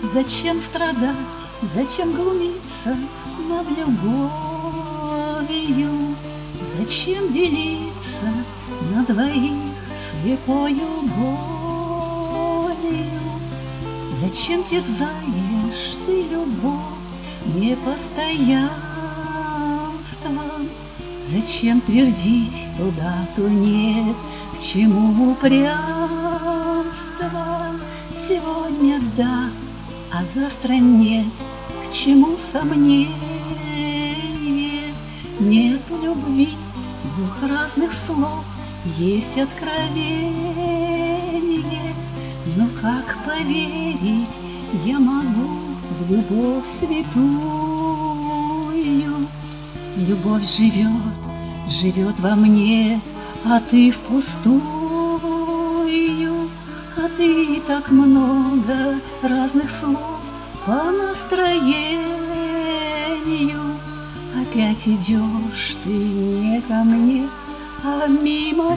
Зачем страдать, зачем глумиться над любовью? Зачем делиться на двоих слепою болью? Зачем терзаешь ты любовь непостоянством? Зачем твердить туда, то нет, к чему упрямство? Сегодня да, а завтра нет, к чему сомнение? Нету любви двух разных слов, есть откровение. Но как поверить я могу в любовь святую? Любовь живет, живет во мне, а ты впустую. А ты так много разных слов по настроению. Опять идешь ты не ко мне, а мимо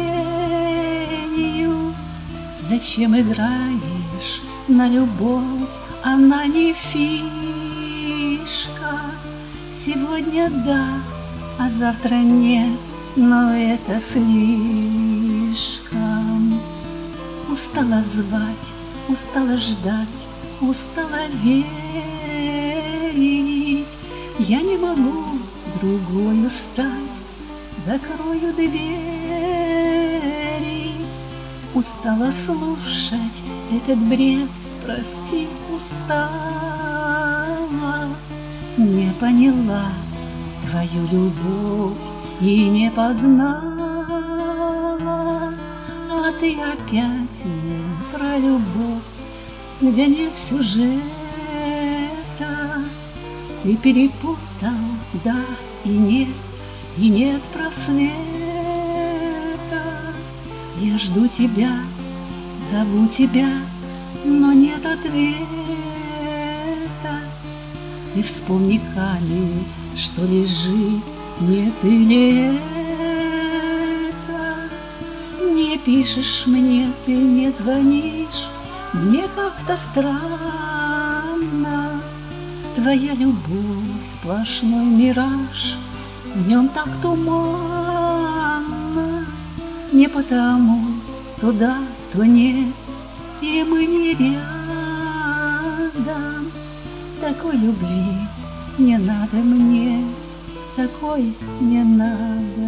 тенью. Зачем играешь на любовь, она не фишка? Сегодня да, а завтра нет, но это слишком. Устала звать, устала ждать, устала верить. Я не могу другою стать, закрою двери. Устала слушать этот бред, прости, устала. Не поняла твою любовь и не познала. А ты опять мне про любовь, где нет сюжета. Ты перепутал да и нет просвета. Я жду тебя, зову тебя, но нет ответа. Ты вспомни камень, что лежит, не ты ли это? Не пишешь мне, ты не звонишь, мне как-то странно. Твоя любовь сплошной мираж, в нем так туманно. Не потому туда, то нет, и мы не рядом. Такой любви не надо мне, такой не надо.